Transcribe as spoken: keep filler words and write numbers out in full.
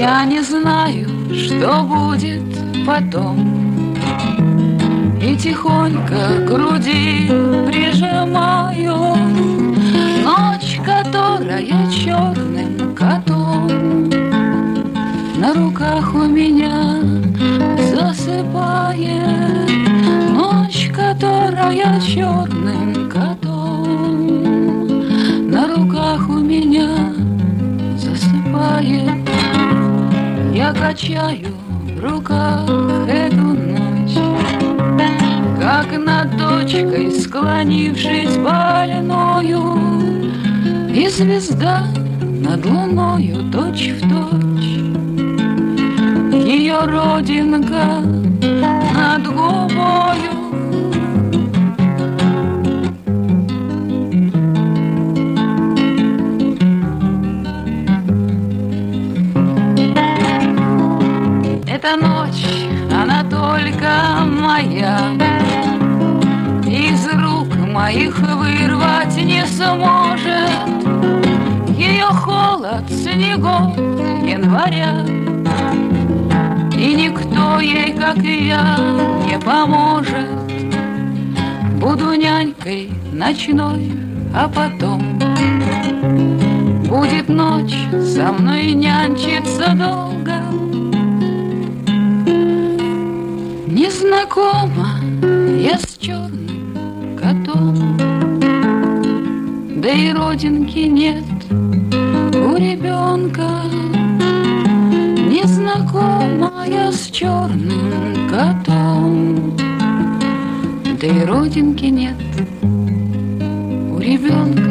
Я не знаю, что будет потом, и тихонько к груди прижимаю ночь, которая черным котом на руках у меня засыпает. Ночь, которая черным котом на руках у меня засыпает. Я качаю в руках эту ночь, как над дочкой, склонившись больною, и звезда над луною точь-в-точь, ее родинка над губою. Эта ночь, она только моя, из рук моих вырвать не сможет ее холод снегов января. И никто ей, как и я, не поможет. Буду нянькой ночной, а потом будет ночь со мной нянчиться долго. Незнакома я с черным котом, да и родинки нет у ребенка. Незнакома я с черным котом, да и родинки нет у ребенка.